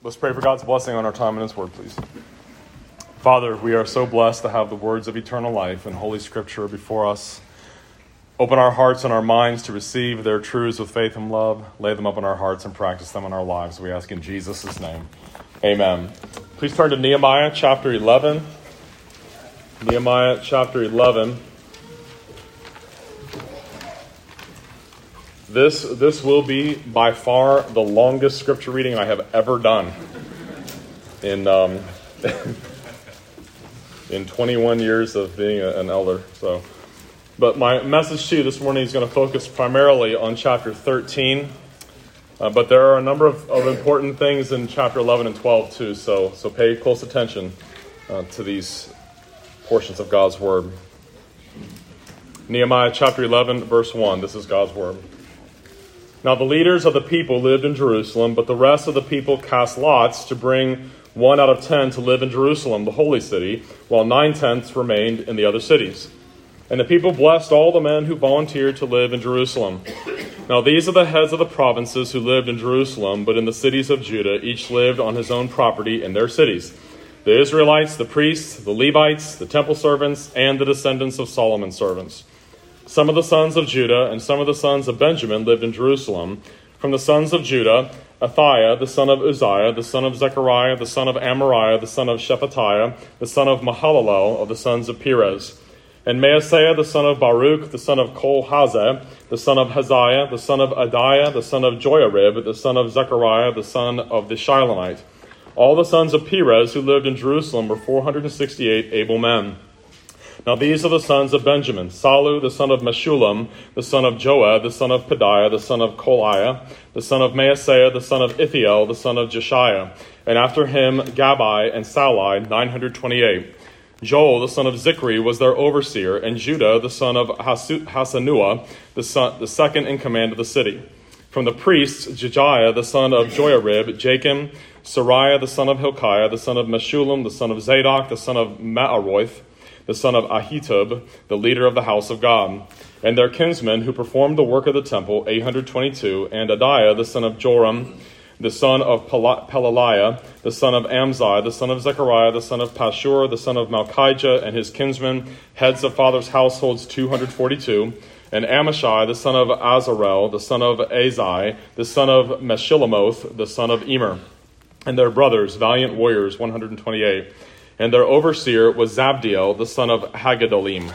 Let's pray for God's blessing on our time in His Word, please. Father, we are so blessed to have the words of eternal life and Holy Scripture before us. Open our hearts and our minds to receive their truths with faith and love. Lay them up in our hearts and practice them in our lives. We ask in Jesus' name. Amen. Please turn to Nehemiah chapter 11. Nehemiah chapter 11. This will be by far the longest scripture reading I have ever done in 21 years of being an elder. But my message to you this morning is going to focus primarily on chapter 13. But there are a number of important things in chapter 11 and 12 too. So pay close attention to these portions of God's Word. Nehemiah chapter 11, verse 1. This is God's Word. Now the leaders of the people lived in Jerusalem, but the rest of the people cast lots to bring 1 out of 10 to live in Jerusalem, the holy city, while 9/10 remained in the other cities. And the people blessed all the men who volunteered to live in Jerusalem. Now these are the heads of the provinces who lived in Jerusalem, but in the cities of Judah, each lived on his own property in their cities. The Israelites, the priests, the Levites, the temple servants, and the descendants of Solomon's servants. Some of the sons of Judah and some of the sons of Benjamin lived in Jerusalem. From the sons of Judah, Athaiah, the son of Uzziah, the son of Zechariah, the son of Amariah, the son of Shephatiah, the son of Mahalalel, of the sons of Perez. And Maaseiah, the son of Baruch, the son of Kol-Hazeh, the son of Haziah, the son of Adiah, the son of Joiarib, the son of Zechariah, the son of the Shilonite. All the sons of Perez who lived in Jerusalem were 468 able men. Now these are the sons of Benjamin: Salu, the son of Meshullam, the son of Joed, the son of Pedaiah, the son of Koliah, the son of Maaseiah, the son of Ithiel, the son of Jeshiah. And after him Gabai and Salai, 928. Joel, the son of Zichri, was their overseer, and Judah, the son of Hasanua, the second in command of the city. From the priests, Jejiah, the son of Joiarib, Jachim, Sariah, the son of Hilkiah, the son of Meshullam, the son of Zadok, the son of Maaroth, the son of Ahitub, the leader of the house of God, and their kinsmen who performed the work of the temple, 822, and Adiah, the son of Joram, the son of Pelaliah, the son of Amzai, the son of Zechariah, the son of Pashur, the son of Malchijah, and his kinsmen, heads of fathers' households, 242, and Amashai, the son of Azarel, the son of Azai, the son of Meshillamoth, the son of Emer, and their brothers, valiant warriors, 128. And their overseer was Zabdiel, the son of Haggedolim.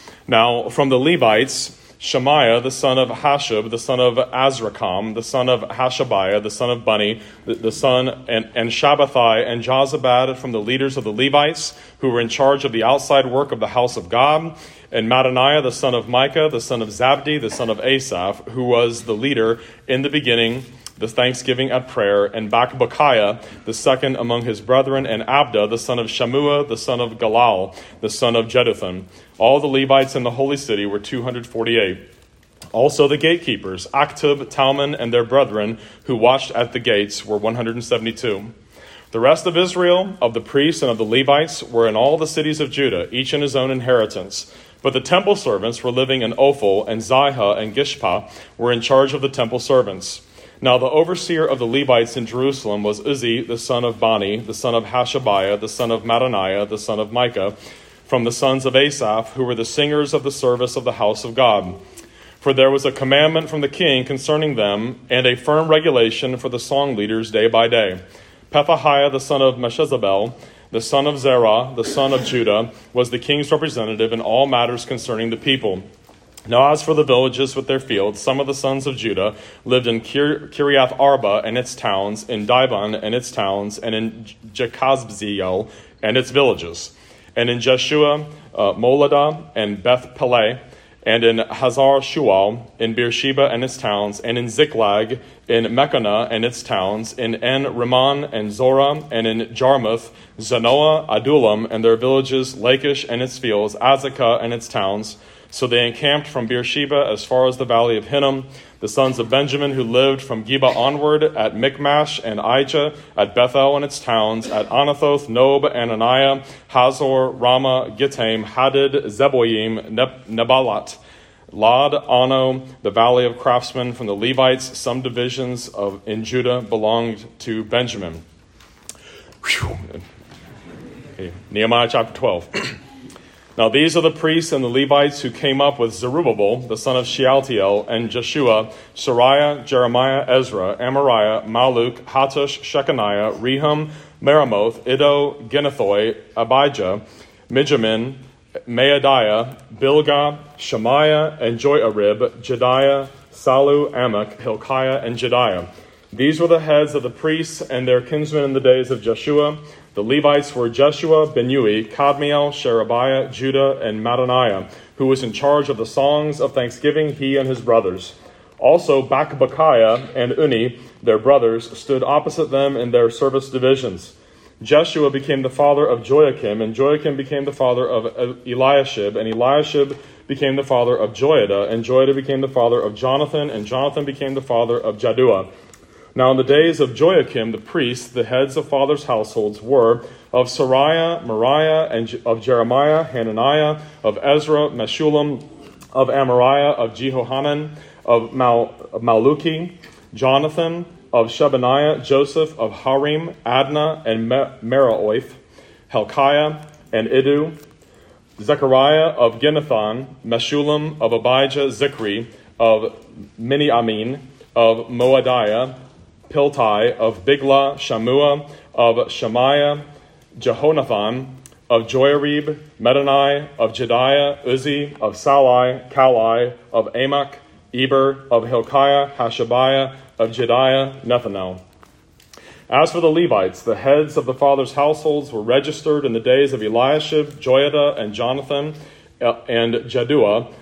Now, from the Levites, Shemaiah, the son of Hashub, the son of Azrikam, the son of Hashabiah, the son of Bunni, the son, and Shabbathai and Jozabad from the leaders of the Levites, who were in charge of the outside work of the house of God, and Mattaniah, the son of Micah, the son of Zabdi, the son of Asaph, who was the leader in the beginning, the thanksgiving at prayer, and Bakbukiah, the second among his brethren, and Abda, the son of Shammua, the son of Galal, the son of Jeduthun. All the Levites in the holy city were 248. Also the gatekeepers, Aktub, Talmon, and their brethren, who watched at the gates, were 172. The rest of Israel, of the priests and of the Levites, were in all the cities of Judah, each in his own inheritance. But the temple servants were living in Ophel, and Zihah and Gishpa were in charge of the temple servants. Now the overseer of the Levites in Jerusalem was Uzzi, the son of Bani, the son of Hashabiah, the son of Mattaniah, the son of Micah, from the sons of Asaph, who were the singers of the service of the house of God. For there was a commandment from the king concerning them, and a firm regulation for the song leaders day by day. Pethahiah, the son of Meshezabel, the son of Zerah, the son of Judah, was the king's representative in all matters concerning the people. Now as for the villages with their fields, some of the sons of Judah lived in Kiriath Arba and its towns, in Dibon and its towns, and in Jekazbzeel and its villages, and in Jeshua, Moladah, and Beth Peleh, and in Hazar Shual, in Beersheba and its towns, and in Ziklag, in Mechannah and its towns, in En-Rimmon and Zorah, and in Jarmuth, Zanoah, Adullam, and their villages, Lachish and its fields, Azekah and its towns. So they encamped from Beersheba as far as the valley of Hinnom. The sons of Benjamin who lived from Geba onward at Michmash and Aijah, at Bethel and its towns, at Anathoth, Nob, Ananiah, Hazor, Ramah, Gittaim, Hadid, Zeboim, Nebalat, Lod, Ono, the valley of craftsmen. From the Levites, some divisions in Judah belonged to Benjamin. Okay, Nehemiah chapter 12. Now these are the priests and the Levites who came up with Zerubbabel, the son of Shealtiel, and Jeshua, Sariah, Jeremiah, Ezra, Amariah, Maluk, Hattush, Shechaniah, Rehum, Meremoth, Iddo, Ginnethoi, Abijah, Mijamin, Maadiah, Bilgah, Shemaiah, and Joiarib, Jediah, Salu, Amok, Hilkiah, and Jediah. These were the heads of the priests and their kinsmen in the days of Jeshua. The Levites were Jeshua, Binnui, Kadmiel, Sherebiah, Judah, and Mattaniah, who was in charge of the songs of thanksgiving, he and his brothers. Also Bakbukiah and Unni, their brothers, stood opposite them in their service divisions. Jeshua became the father of Joachim, and Joachim became the father of Eliashib, and Eliashib became the father of Joiada, and Joiada became the father of Jonathan, and Jonathan became the father of Jaddua. Now in the days of Joachim the priest, the heads of fathers' households were of Sariah, Moriah, and of Jeremiah, Hananiah, of Ezra, Meshullam, of Amariah, of Jehohanan, of Maluki, Jonathan, of Shebaniah, Joseph, of Harim, Adnah, and Meraoith, Helkiah, and Iddu, Zechariah of Ginnethon, Meshullam, of Abijah, Zichri, of Miniamin, of Moadiah, Piltai, of Bigla, Shammua, of Shemaiah, Jehonathan, of Joiarib, Medani, of Jediah, Uzzi, of Salai, Kalai, of Amok, Eber, of Hilkiah, Hashabiah, of Jediah, Nethanel. As for the Levites, the heads of the fathers' households were registered in the days of Eliashib, Joiada, and Jonathan, and Jaddua.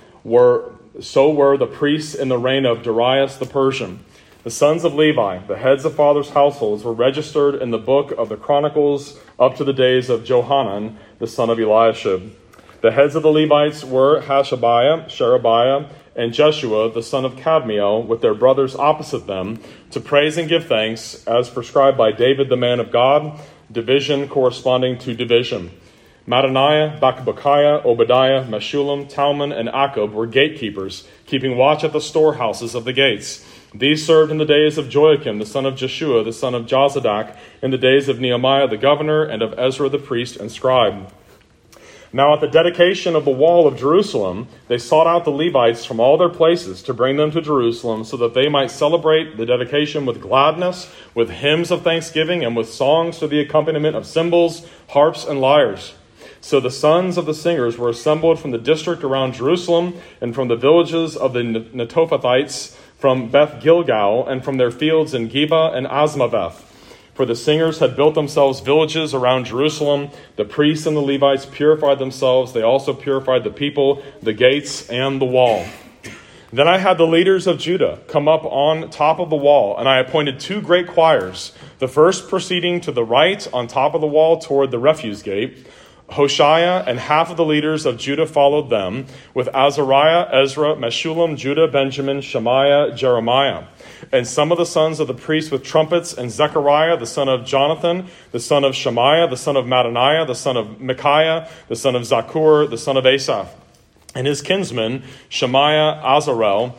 So were the priests in the reign of Darius the Persian. The sons of Levi, the heads of fathers' households, were registered in the book of the Chronicles up to the days of Johanan, the son of Eliashib. The heads of the Levites were Hashabiah, Sherebiah, and Jeshua, the son of Kadmiel, with their brothers opposite them, to praise and give thanks, as prescribed by David the man of God, division corresponding to division. Mattaniah, Bakbukiah, Obadiah, Meshullam, Talmon, and Akub were gatekeepers, keeping watch at the storehouses of the gates. These served in the days of Joachim, the son of Jeshua, the son of Jozadak, in the days of Nehemiah the governor, and of Ezra the priest and scribe. Now at the dedication of the wall of Jerusalem, they sought out the Levites from all their places to bring them to Jerusalem, so that they might celebrate the dedication with gladness, with hymns of thanksgiving, and with songs to the accompaniment of cymbals, harps, and lyres. So the sons of the singers were assembled from the district around Jerusalem, and from the villages of the Netophathites, from Beth Gilgal, and from their fields in Geba and Asmaveth. For the singers had built themselves villages around Jerusalem. The priests and the Levites purified themselves. They also purified the people, the gates, and the wall. Then I had the leaders of Judah come up on top of the wall, and I appointed 2 great choirs, the first proceeding to the right on top of the wall toward the refuse gate. Hoshea and half of the leaders of Judah followed them, with Azariah, Ezra, Meshullam, Judah, Benjamin, Shemaiah, Jeremiah. And some of the sons of the priests with trumpets, and Zechariah, the son of Jonathan, the son of Shemaiah, the son of Mattaniah, the son of Micaiah, the son of Zakur, the son of Asaph. And his kinsmen, Shemaiah, Azarel,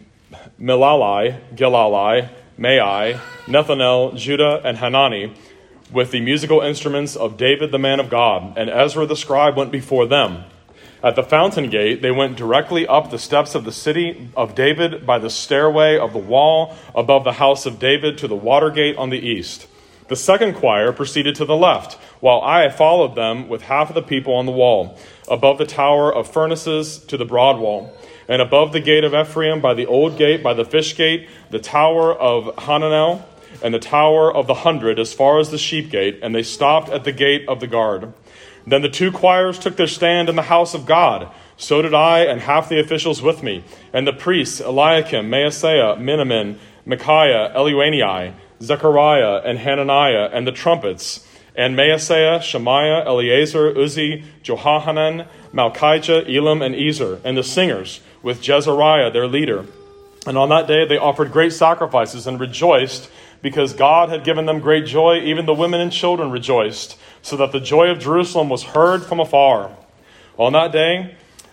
Milalai, Gilalai, Mai, Nethanel, Judah, and Hanani, with the musical instruments of David the man of God, and Ezra the scribe went before them. At the fountain gate, they went directly up the steps of the city of David by the stairway of the wall above the house of David to the water gate on the east. The second choir proceeded to the left, while I followed them with half of the people on the wall, above the tower of furnaces to the broad wall, and above the gate of Ephraim by the old gate, by the fish gate, the tower of Hananel, and the tower of the 100 as far as the sheep gate, and they stopped at the gate of the guard. Then the 2 choirs took their stand in the house of God. So did I and half the officials with me, and the priests Eliakim, Maaseiah, Miniamin, Micaiah, Elioenai, Zechariah, and Hananiah, and the trumpets, and Maaseiah, Shemaiah, Eleazar, Uzzi, Johanan, Malchijah, Elam, and Ezer, and the singers, with Jezariah their leader. And on that day they offered great sacrifices and rejoiced, because God had given them great joy. Even the women and children rejoiced, so that the joy of Jerusalem was heard from afar. On that day,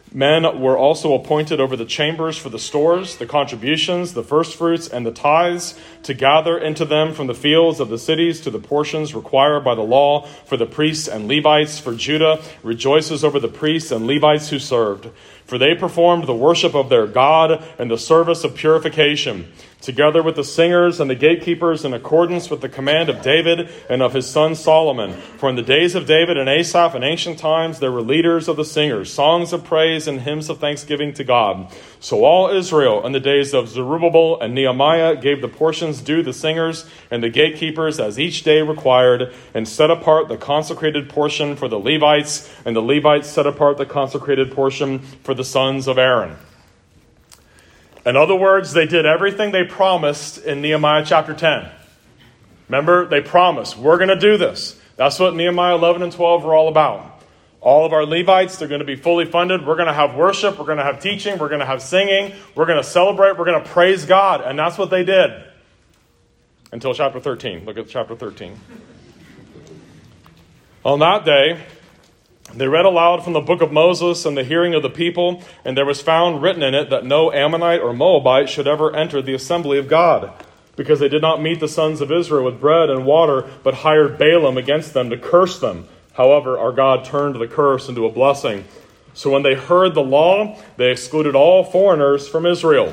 Men were also appointed over the chambers for the stores, the contributions, the firstfruits, and the tithes, to gather into them from the fields of the cities to the portions required by the law for the priests and Levites. For Judah rejoices over the priests and Levites who served. For they performed the worship of their God and the service of purification, together with the singers and the gatekeepers, in accordance with the command of David and of his son Solomon. For in the days of David and Asaph in ancient times there were leaders of the singers, songs of praise and hymns of thanksgiving to God. So all Israel in the days of Zerubbabel and Nehemiah gave the portions due the singers and the gatekeepers as each day required, and set apart the consecrated portion for the Levites, and the Levites set apart the consecrated portion for the sons of Aaron. In other words, they did everything they promised in Nehemiah chapter 10. Remember, they promised, we're going to do this. That's what Nehemiah 11 and 12 are all about. All of our Levites, they're going to be fully funded. We're going to have worship. We're going to have teaching. We're going to have singing. We're going to celebrate. We're going to praise God. And that's what they did. Until chapter 13. Look at chapter 13. On that day, they read aloud from the book of Moses in the hearing of the people, and there was found written in it that no Ammonite or Moabite should ever enter the assembly of God, because they did not meet the sons of Israel with bread and water, but hired Balaam against them to curse them. However, our God turned the curse into a blessing. So when they heard the law, they excluded all foreigners from Israel.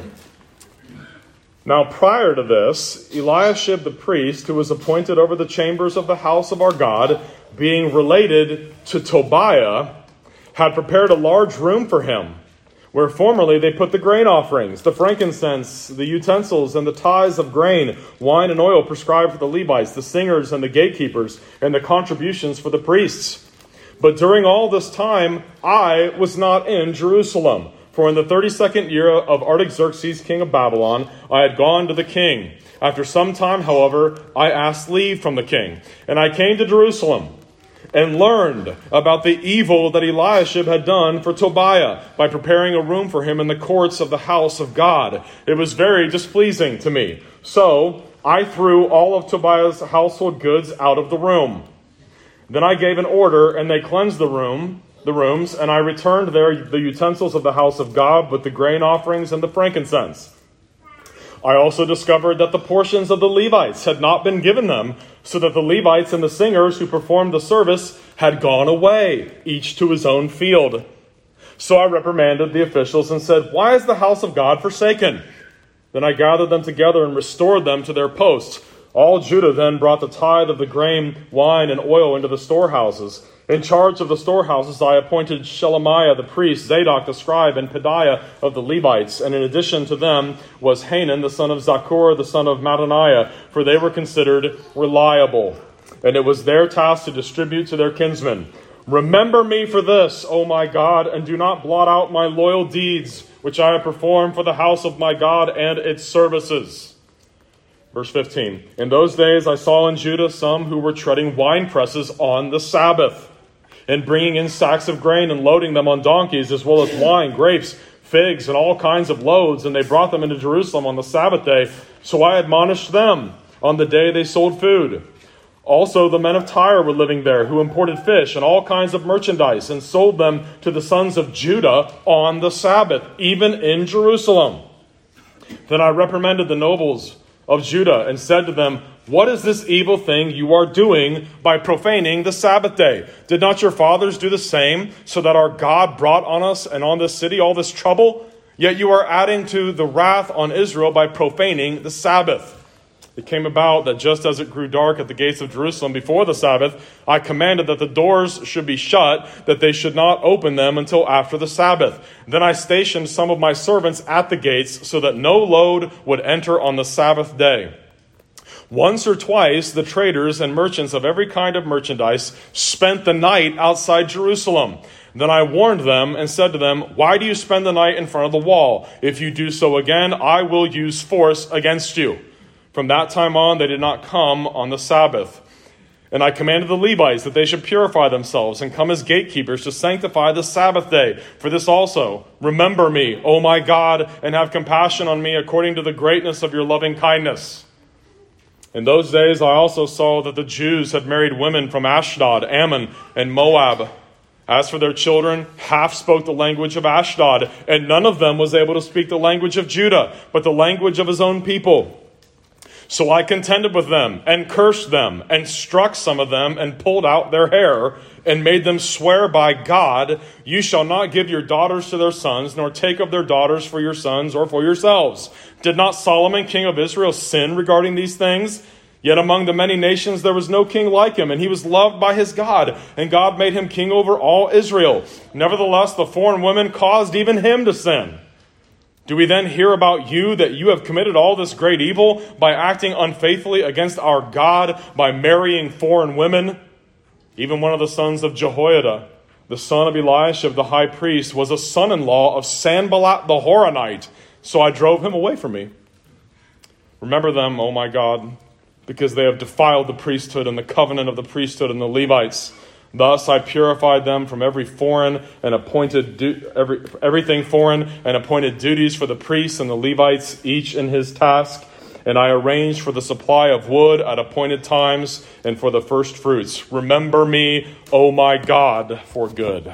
Now prior to this, Eliashib the priest, who was appointed over the chambers of the house of our God, being related to Tobiah, had prepared a large room for him, where formerly they put the grain offerings, the frankincense, the utensils, and the tithes of grain, wine and oil prescribed for the Levites, the singers and the gatekeepers, and the contributions for the priests. But during all this time, I was not in Jerusalem. For in the 32nd year of Artaxerxes, king of Babylon, I had gone to the king. After some time, however, I asked leave from the king, and I came to Jerusalem, and learned about the evil that Eliashib had done for Tobiah by preparing a room for him in the courts of the house of God. It was very displeasing to me. So I threw all of Tobiah's household goods out of the room. Then I gave an order, and they cleansed the rooms, and I returned there the utensils of the house of God with the grain offerings and the frankincense. I also discovered that the portions of the Levites had not been given them, so that the Levites and the singers who performed the service had gone away, each to his own field. So I reprimanded the officials and said, "Why is the house of God forsaken?" Then I gathered them together and restored them to their posts. All Judah then brought the tithe of the grain, wine, and oil into the storehouses. In charge of the storehouses, I appointed Shelemiah the priest, Zadok the scribe, and Pedaiah of the Levites. And in addition to them was Hanan the son of Zakur, the son of Mattaniah, for they were considered reliable. And it was their task to distribute to their kinsmen. Remember me for this, O my God, and do not blot out my loyal deeds, which I have performed for the house of my God and its services. Verse 15. In those days I saw in Judah some who were treading wine presses on the Sabbath, and bringing in sacks of grain and loading them on donkeys, as well as wine, grapes, figs, and all kinds of loads. And they brought them into Jerusalem on the Sabbath day. So I admonished them on the day they sold food. Also the men of Tyre were living there, who imported fish and all kinds of merchandise, and sold them to the sons of Judah on the Sabbath, even in Jerusalem. Then I reprimanded the nobles of Judah and said to them, "What is this evil thing you are doing by profaning the Sabbath day? Did not your fathers do the same, so that our God brought on us and on this city all this trouble? Yet you are adding to the wrath on Israel by profaning the Sabbath." It came about that just as it grew dark at the gates of Jerusalem before the Sabbath, I commanded that the doors should be shut, that they should not open them until after the Sabbath. Then I stationed some of my servants at the gates, so that no load would enter on the Sabbath day. Once or twice, the traders and merchants of every kind of merchandise spent the night outside Jerusalem. Then I warned them and said to them, "Why do you spend the night in front of the wall? If you do so again, I will use force against you." From that time on, they did not come on the Sabbath. And I commanded the Levites that they should purify themselves and come as gatekeepers to sanctify the Sabbath day. For this also, remember me, O my God, and have compassion on me according to the greatness of your loving kindness. In those days I also saw that the Jews had married women from Ashdod, Ammon, and Moab. As for their children, half spoke the language of Ashdod, and none of them was able to speak the language of Judah, but the language of his own people. So I contended with them, and cursed them, and struck some of them, and pulled out their hair, and made them swear by God, you shall not give your daughters to their sons, nor take of their daughters for your sons or for yourselves. Did not Solomon, king of Israel, sin regarding these things? Yet among the many nations there was no king like him, and he was loved by his God, and God made him king over all Israel. Nevertheless, the foreign women caused even him to sin. Do we then hear about you that you have committed all this great evil by acting unfaithfully against our God, by marrying foreign women? Even one of the sons of Jehoiada, the son of Eliashib the high priest, was a son-in-law of Sanballat the Horonite, so I drove him away from me. Remember them, O my God, because they have defiled the priesthood and the covenant of the priesthood and the Levites. Thus I purified them from every foreign and appointed everything foreign and appointed duties for the priests and the Levites, each in his task. And I arranged for the supply of wood at appointed times and for the first fruits. Remember me, O my God, for good.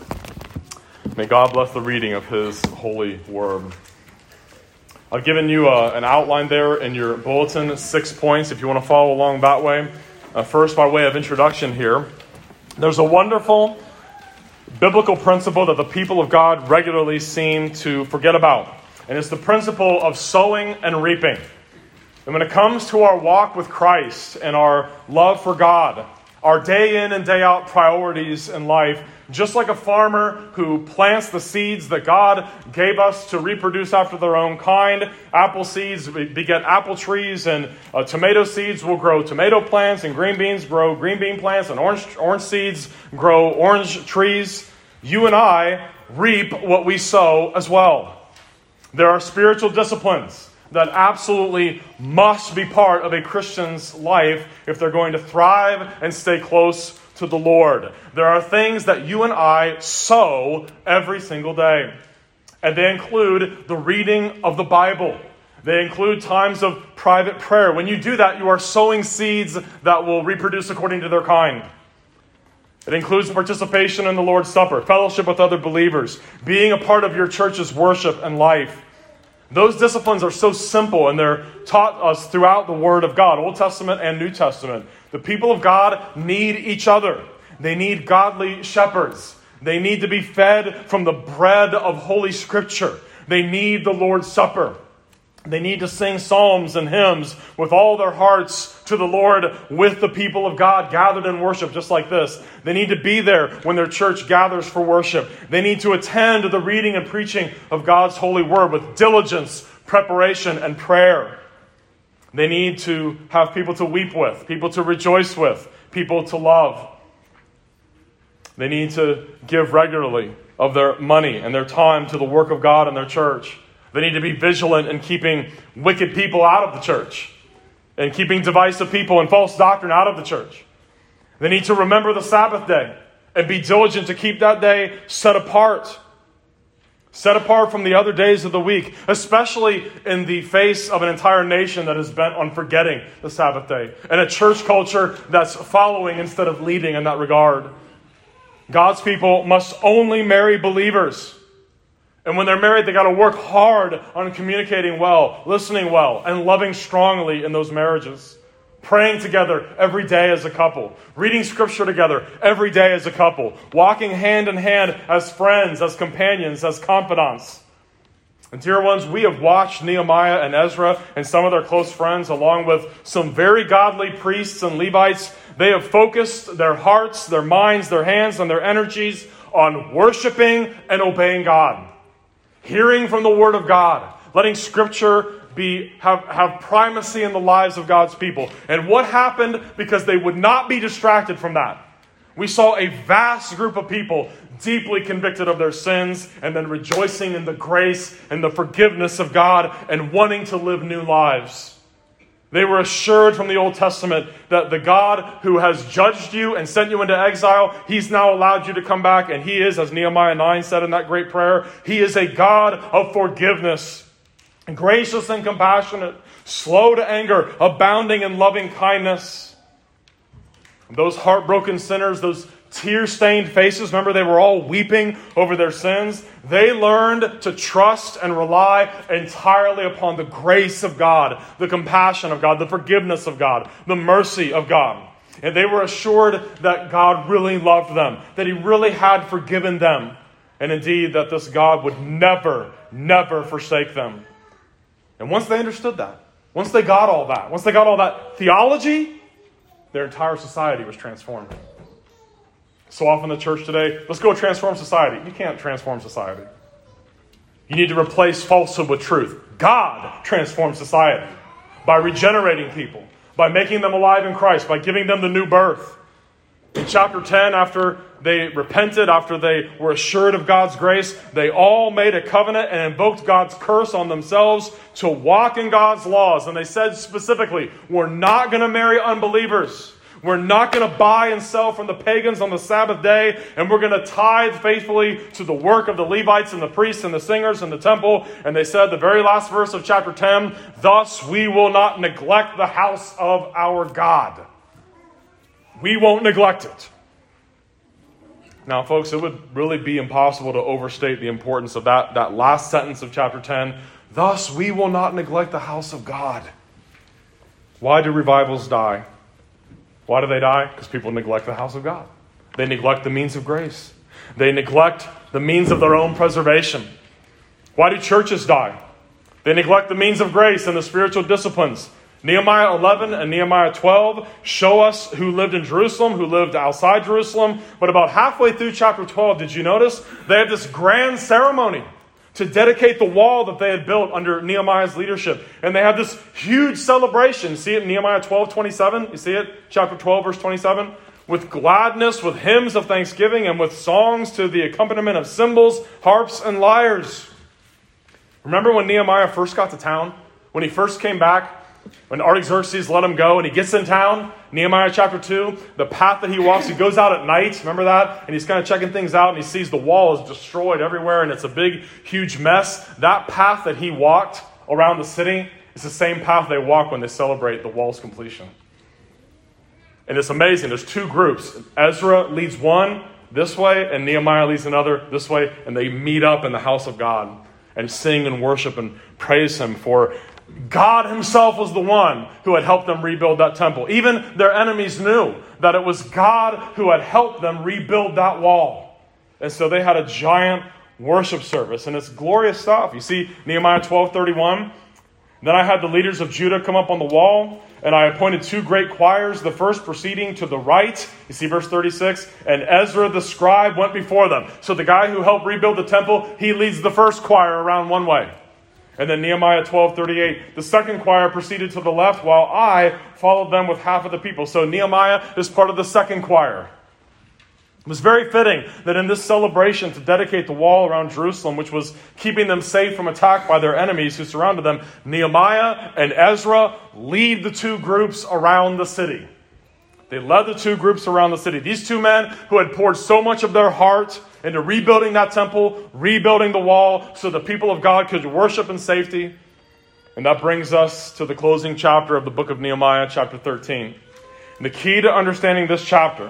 May God bless the reading of his holy word. I've given you an outline there in your bulletin, 6 points, if you want to follow along that way. First, by way of introduction here, there's a wonderful biblical principle that the people of God regularly seem to forget about, and it's the principle of sowing and reaping. And when it comes to our walk with Christ and our love for God, our day in and day out priorities in life, just like a farmer who plants the seeds that God gave us to reproduce after their own kind, apple seeds beget apple trees, and tomato seeds will grow tomato plants, and green beans grow green bean plants, and orange seeds grow orange trees. You and I reap what we sow as well. There are spiritual disciplines that absolutely must be part of a Christian's life if they're going to thrive and stay close to the Lord. There are things that you and I sow every single day. And they include the reading of the Bible. They include times of private prayer. When you do that, you are sowing seeds that will reproduce according to their kind. It includes participation in the Lord's Supper, fellowship with other believers, being a part of your church's worship and life. Those disciplines are so simple, and they're taught us throughout the Word of God, Old Testament and New Testament. The people of God need each other. They need godly shepherds. They need to be fed from the bread of Holy Scripture. They need the Lord's Supper. They need to sing psalms and hymns with all their hearts to the Lord with the people of God gathered in worship just like this. They need to be there when their church gathers for worship. They need to attend the reading and preaching of God's holy word with diligence, preparation, and prayer. They need to have people to weep with, people to rejoice with, people to love. They need to give regularly of their money and their time to the work of God in their church. They need to be vigilant in keeping wicked people out of the church and keeping divisive people and false doctrine out of the church. They need to remember the Sabbath day and be diligent to keep that day set apart from the other days of the week, especially in the face of an entire nation that is bent on forgetting the Sabbath day and a church culture that's following instead of leading in that regard. God's people must only marry believers. And when they're married, they got to work hard on communicating well, listening well, and loving strongly in those marriages. Praying together every day as a couple. Reading Scripture together every day as a couple. Walking hand in hand as friends, as companions, as confidants. And dear ones, we have watched Nehemiah and Ezra and some of their close friends, along with some very godly priests and Levites. They have focused their hearts, their minds, their hands, and their energies on worshiping and obeying God. Hearing from the Word of God, letting Scripture have primacy in the lives of God's people. And what happened because they would not be distracted from that? We saw a vast group of people deeply convicted of their sins and then rejoicing in the grace and the forgiveness of God and wanting to live new lives. They were assured from the Old Testament that the God who has judged you and sent you into exile, He's now allowed you to come back. And He is, as Nehemiah 9 said in that great prayer, He is a God of forgiveness, gracious and compassionate, slow to anger, abounding in loving kindness. Those heartbroken sinners, those tear-stained faces. Remember, they were all weeping over their sins. They learned to trust and rely entirely upon the grace of God, the compassion of God, the forgiveness of God, the mercy of God. And they were assured that God really loved them, that He really had forgiven them, and indeed that this God would never, never forsake them. And once they understood that, once they got all that theology, their entire society was transformed. So often the church today, let's go transform society. You can't transform society. You need to replace falsehood with truth. God transforms society by regenerating people, by making them alive in Christ, by giving them the new birth. In chapter 10, after they repented, after they were assured of God's grace, they all made a covenant and invoked God's curse on themselves to walk in God's laws. And they said specifically, we're not going to marry unbelievers. We're not going to buy and sell from the pagans on the Sabbath day, and we're going to tithe faithfully to the work of the Levites and the priests and the singers in the temple. And they said, the very last verse of chapter 10, thus we will not neglect the house of our God. We won't neglect it. Now, folks, it would really be impossible to overstate the importance of that last sentence of chapter 10. Thus, we will not neglect the house of God. Why do revivals die? Why do they die? Because people neglect the house of God. They neglect the means of grace. They neglect the means of their own preservation. Why do churches die? They neglect the means of grace and the spiritual disciplines. Nehemiah 11 and Nehemiah 12 show us who lived in Jerusalem, who lived outside Jerusalem. But about halfway through chapter 12, did you notice? They have this grand ceremony to dedicate the wall that they had built under Nehemiah's leadership. And they have this huge celebration. See it in Nehemiah 12:27? You see it? Chapter 12, verse 27? With gladness, with hymns of thanksgiving, and with songs to the accompaniment of cymbals, harps, and lyres. Remember when Nehemiah first got to town? When he first came back? When Artaxerxes let him go and he gets in town, Nehemiah chapter 2, the path that he walks, he goes out at night, remember that? And he's kind of checking things out and he sees the wall is destroyed everywhere and it's a big, huge mess. That path that he walked around the city is the same path they walk when they celebrate the wall's completion. And it's amazing. There's two groups. Ezra leads one this way and Nehemiah leads another this way, and they meet up in the house of God and sing and worship and praise Him for God Himself was the one who had helped them rebuild that temple. Even their enemies knew that it was God who had helped them rebuild that wall. And so they had a giant worship service, and it's glorious stuff. You see Nehemiah 12:31. Then I had the leaders of Judah come up on the wall, and I appointed two great choirs, the first proceeding to the right. You see verse 36, and Ezra the scribe went before them. So the guy who helped rebuild the temple, he leads the first choir around one way. And then Nehemiah 12:38, the second choir proceeded to the left, while I followed them with half of the people. So Nehemiah is part of the second choir. It was very fitting that in this celebration to dedicate the wall around Jerusalem, which was keeping them safe from attack by their enemies who surrounded them, Nehemiah and Ezra lead the two groups around the city. They led the two groups around the city. These two men who had poured so much of their heart into rebuilding that temple, rebuilding the wall, so the people of God could worship in safety. And that brings us to the closing chapter of the book of Nehemiah, chapter 13. And the key to understanding this chapter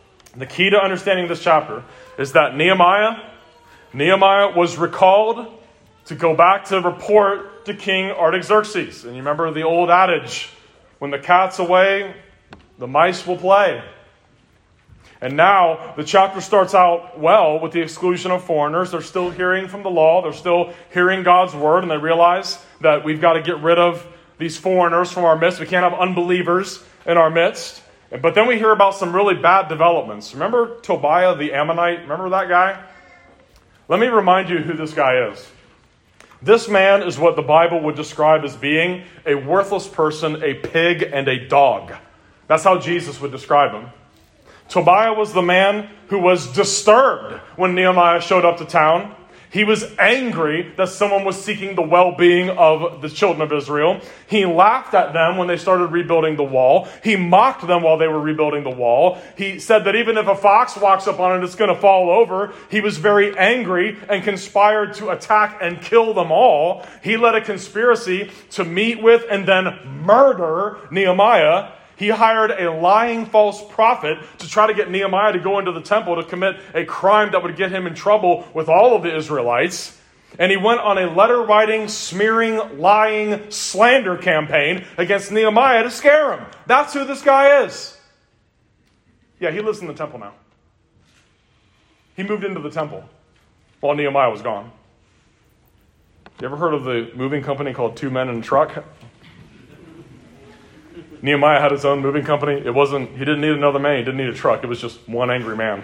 is that Nehemiah was recalled to go back to report to King Artaxerxes. And you remember the old adage, when the cat's away, the mice will play. And now the chapter starts out well with the exclusion of foreigners. They're still hearing from the law. They're still hearing God's word. And they realize that we've got to get rid of these foreigners from our midst. We can't have unbelievers in our midst. But then we hear about some really bad developments. Remember Tobiah the Ammonite? Remember that guy? Let me remind you who this guy is. This man is what the Bible would describe as being a worthless person, a pig, and a dog. That's how Jesus would describe him. Tobiah was the man who was disturbed when Nehemiah showed up to town. He was angry that someone was seeking the well-being of the children of Israel. He laughed at them when they started rebuilding the wall. He mocked them while they were rebuilding the wall. He said that even if a fox walks up on it, it's going to fall over. He was very angry and conspired to attack and kill them all. He led a conspiracy to meet with and then murder Nehemiah. He hired a lying false prophet to try to get Nehemiah to go into the temple to commit a crime that would get him in trouble with all of the Israelites. And he went on a letter-writing, smearing, lying, slander campaign against Nehemiah to scare him. That's who this guy is. Yeah, he lives in the temple now. He moved into the temple while Nehemiah was gone. You ever heard of the moving company called Two Men and a Truck? Nehemiah had his own moving company. He didn't need another man. He didn't need a truck. It was just one angry man.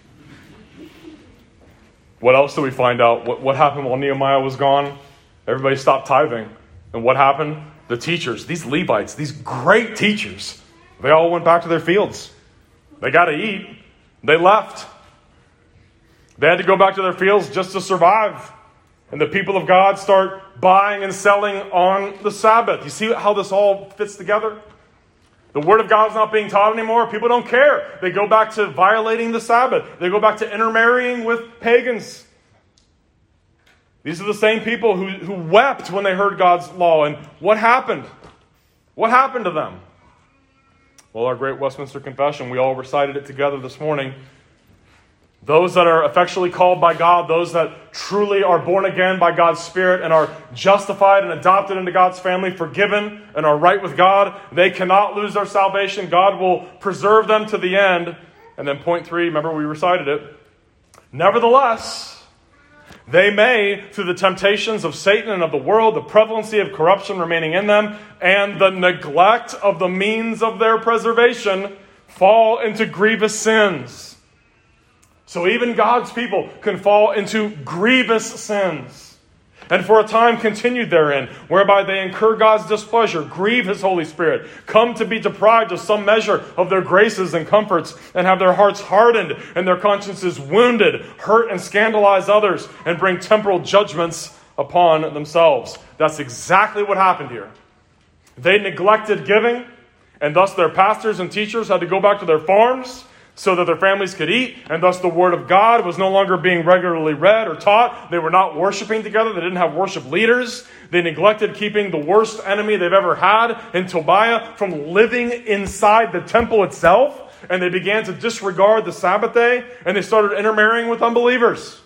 What else do we find out? What happened while Nehemiah was gone? Everybody stopped tithing. And what happened? The teachers, these Levites, these great teachers, they all went back to their fields. They got to eat. They left. They had to go back to their fields just to survive. And the people of God start buying and selling on the Sabbath. You see how this all fits together? The Word of God is not being taught anymore. People don't care. They go back to violating the Sabbath. They go back to intermarrying with pagans. These are the same people who wept when they heard God's law. And what happened? What happened to them? Well, our great Westminster Confession, we all recited it together this morning. Those that are effectually called by God, those that truly are born again by God's Spirit and are justified and adopted into God's family, forgiven and are right with God, they cannot lose their salvation. God will preserve them to the end. And then point 3, remember we recited it. Nevertheless, they may, through the temptations of Satan and of the world, the prevalency of corruption remaining in them, and the neglect of the means of their preservation, fall into grievous sins. So even God's people can fall into grievous sins, and for a time continued therein, whereby they incur God's displeasure, grieve His Holy Spirit, come to be deprived of some measure of their graces and comforts, and have their hearts hardened and their consciences wounded, hurt and scandalize others, and bring temporal judgments upon themselves. That's exactly what happened here. They neglected giving, and thus their pastors and teachers had to go back to their farms so that their families could eat, and thus the Word of God was no longer being regularly read or taught. They were not worshiping together. They didn't have worship leaders. They neglected keeping the worst enemy they've ever had in Tobiah from living inside the temple itself, and they began to disregard the Sabbath day, and they started intermarrying with unbelievers.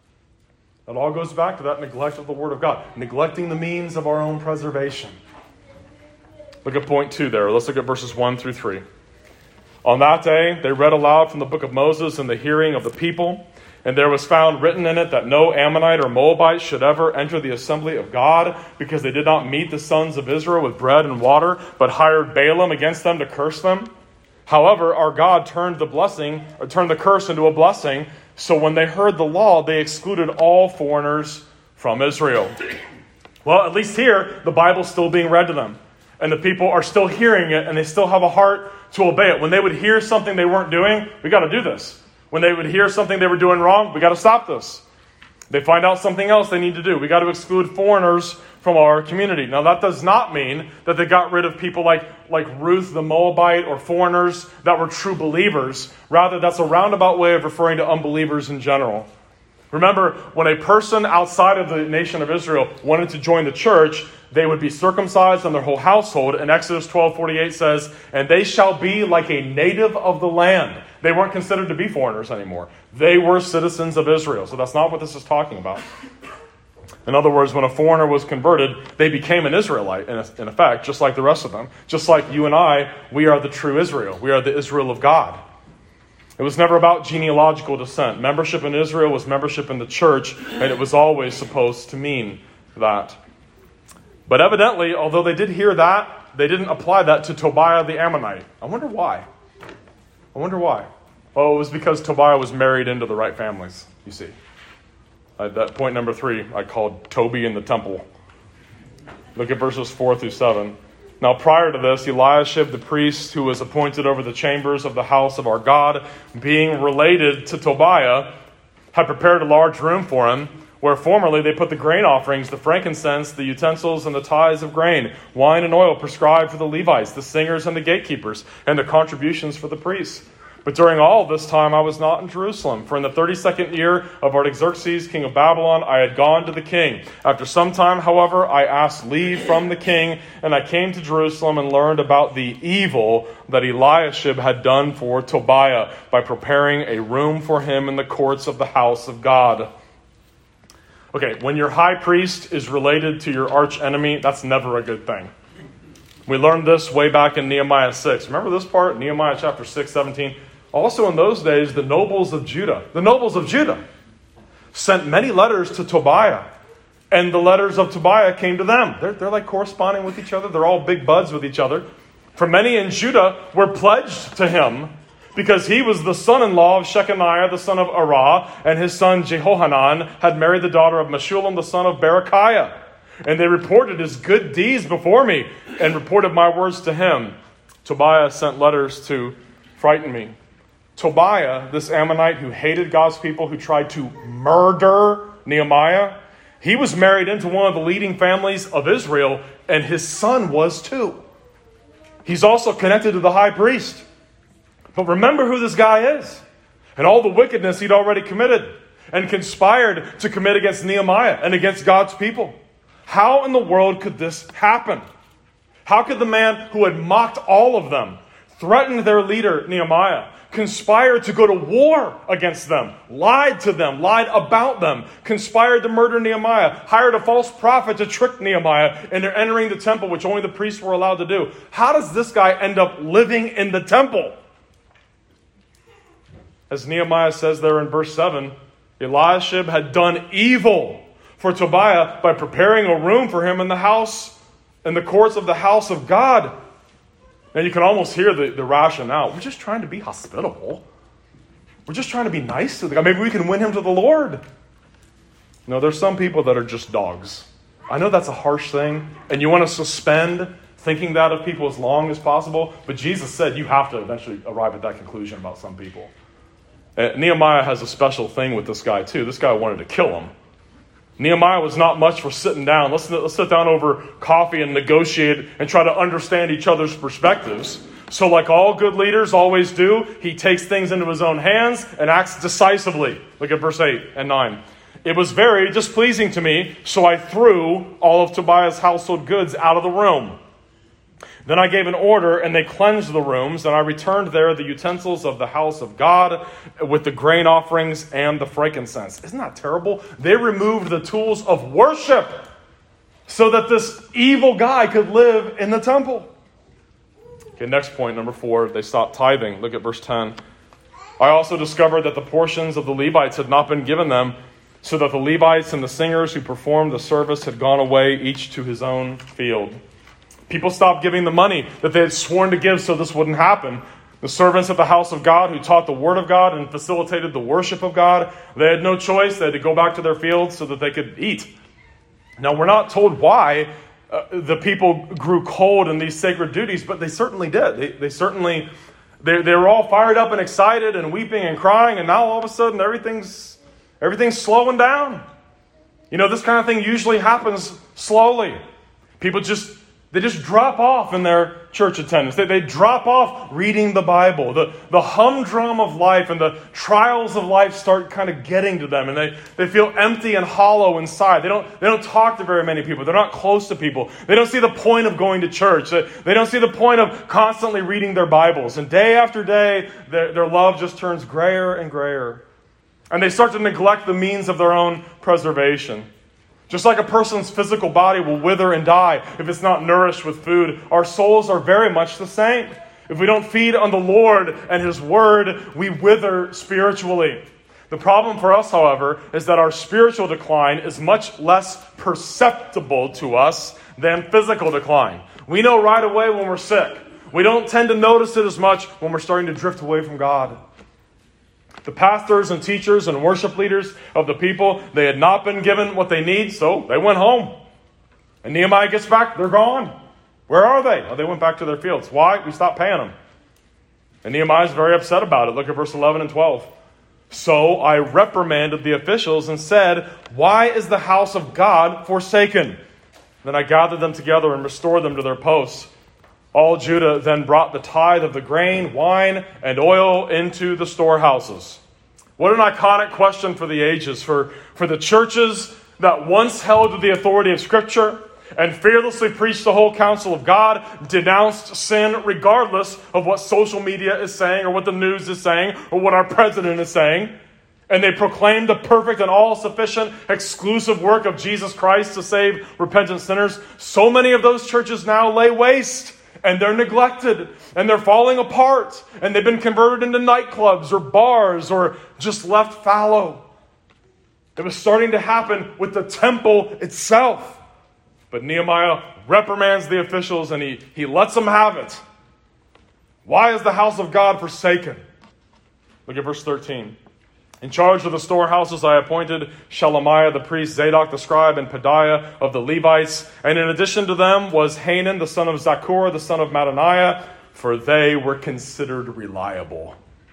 It all goes back to that neglect of the Word of God, neglecting the means of our own preservation. Look at point 2 there. Let's look at verses 1 through 3. On that day, they read aloud from the book of Moses in the hearing of the people, and there was found written in it that no Ammonite or Moabite should ever enter the assembly of God, because they did not meet the sons of Israel with bread and water, but hired Balaam against them to curse them. However, our God turned the curse into a blessing. So when they heard the law, they excluded all foreigners from Israel. Well, at least here, the Bible's still being read to them, and the people are still hearing it, and they still have a heart to obey it. When they would hear something they weren't doing, we got to do this. When they would hear something they were doing wrong, we got to stop this. They find out something else they need to do. We got to exclude foreigners from our community. Now, that does not mean that they got rid of people like Ruth the Moabite or foreigners that were true believers. Rather, that's a roundabout way of referring to unbelievers in general. Remember, when a person outside of the nation of Israel wanted to join the church, they would be circumcised and their whole household. And Exodus 12:48 says, "And they shall be like a native of the land." They weren't considered to be foreigners anymore. They were citizens of Israel. So that's not what this is talking about. In other words, when a foreigner was converted, they became an Israelite, in effect, just like the rest of them. Just like you and I, we are the true Israel. We are the Israel of God. It was never about genealogical descent. Membership in Israel was membership in the church, and it was always supposed to mean that. But evidently, although they did hear that, they didn't apply that to Tobiah the Ammonite. I wonder why. Well, it was because Tobiah was married into the right families, you see. That point number 3, I called Toby in the temple. Look at verses 4 through 7. Now prior to this, Eliashib the priest, who was appointed over the chambers of the house of our God, being related to Tobiah, had prepared a large room for him, where formerly they put the grain offerings, the frankincense, the utensils, and the tithes of grain, wine and oil prescribed for the Levites, the singers and the gatekeepers, and the contributions for the priests. But during all this time I was not in Jerusalem, for in the 32nd year of Artaxerxes, king of Babylon, I had gone to the king. After some time, however, I asked leave from the king, and I came to Jerusalem and learned about the evil that Eliashib had done for Tobiah by preparing a room for him in the courts of the house of God. Okay, when your high priest is related to your arch enemy, that's never a good thing. We learned this way back in Nehemiah 6. Remember this part? Nehemiah chapter 6, 17. Also in those days, the nobles of Judah sent many letters to Tobiah. And the letters of Tobiah came to them. They're like corresponding with each other. They're all big buds with each other. For many in Judah were pledged to him because he was the son-in-law of Shechaniah, the son of Arah, and his son Jehohanan had married the daughter of Meshullam, the son of Berechiah. And they reported his good deeds before me and reported my words to him. Tobiah sent letters to frighten me. Tobiah, this Ammonite who hated God's people, who tried to murder Nehemiah, he was married into one of the leading families of Israel, and his son was too. He's also connected to the high priest. But remember who this guy is and all the wickedness he'd already committed and conspired to commit against Nehemiah and against God's people. How in the world could this happen? How could the man who had mocked all of them, threatened their leader Nehemiah, conspired to go to war against them, lied to them, lied about them, conspired to murder Nehemiah, hired a false prophet to trick Nehemiah into entering the temple, which only the priests were allowed to do? How does this guy end up living in the temple? As Nehemiah says there in verse 7, Eliashib had done evil for Tobiah by preparing a room for him in the courts of the house of God. Now you can almost hear the rationale. We're just trying to be hospitable. We're just trying to be nice to the guy. Maybe we can win him to the Lord. No, there's some people that are just dogs. I know that's a harsh thing, and you want to suspend thinking that of people as long as possible, but Jesus said you have to eventually arrive at that conclusion about some people. Nehemiah has a special thing with this guy too. This guy wanted to kill him. Nehemiah was not much for sitting down. Let's sit down over coffee and negotiate and try to understand each other's perspectives. So like all good leaders always do, he takes things into his own hands and acts decisively. Look at verse 8 and 9. It was very displeasing to me, so I threw all of Tobiah's household goods out of the room. Then I gave an order, and they cleansed the rooms, and I returned there the utensils of the house of God with the grain offerings and the frankincense. Isn't that terrible? They removed the tools of worship so that this evil guy could live in the temple. Okay, next point, number 4, they stopped tithing. Look at verse 10. I also discovered that the portions of the Levites had not been given them, so that the Levites and the singers who performed the service had gone away, each to his own field. People stopped giving the money that they had sworn to give so this wouldn't happen. The servants at the house of God who taught the word of God and facilitated the worship of God, they had no choice. They had to go back to their fields so that they could eat. Now, we're not told why the people grew cold in these sacred duties, but they certainly did. They were all fired up and excited and weeping and crying, and now all of a sudden everything's slowing down. You know, this kind of thing usually happens slowly. People just drop off in their church attendance. They drop off reading the Bible. The humdrum of life and the trials of life start kind of getting to them, and they feel empty and hollow inside. They don't talk to very many people. They're not close to people. They don't see the point of going to church. They don't see the point of constantly reading their Bibles. And day after day, their love just turns grayer and grayer. And they start to neglect the means of their own preservation. Just like a person's physical body will wither and die if it's not nourished with food, our souls are very much the same. If we don't feed on the Lord and His Word, we wither spiritually. The problem for us, however, is that our spiritual decline is much less perceptible to us than physical decline. We know right away when we're sick. We don't tend to notice it as much when we're starting to drift away from God. The pastors and teachers and worship leaders of the people, they had not been given what they need, so they went home. And Nehemiah gets back, they're gone. Where are they? Well, they went back to their fields. Why? We stopped paying them. And Nehemiah is very upset about it. Look at verse 11 and 12. So I reprimanded the officials and said, why is the house of God forsaken? Then I gathered them together and restored them to their posts. All Judah then brought the tithe of the grain, wine, and oil into the storehouses. What an iconic question for the ages, for the churches that once held to the authority of Scripture and fearlessly preached the whole counsel of God, denounced sin regardless of what social media is saying or what the news is saying or what our president is saying. And they proclaimed the perfect and all-sufficient exclusive work of Jesus Christ to save repentant sinners. So many of those churches now lay waste, and they're neglected, and they're falling apart, and they've been converted into nightclubs or bars or just left fallow. It was starting to happen with the temple itself. But Nehemiah reprimands the officials, and he lets them have it. Why is the house of God forsaken? Look at verse 13. In charge of the storehouses I appointed Shelemiah the priest, Zadok the scribe, and Pedaiah of the Levites. And in addition to them was Hanan the son of Zakur, the son of Mattaniah, for they were considered reliable.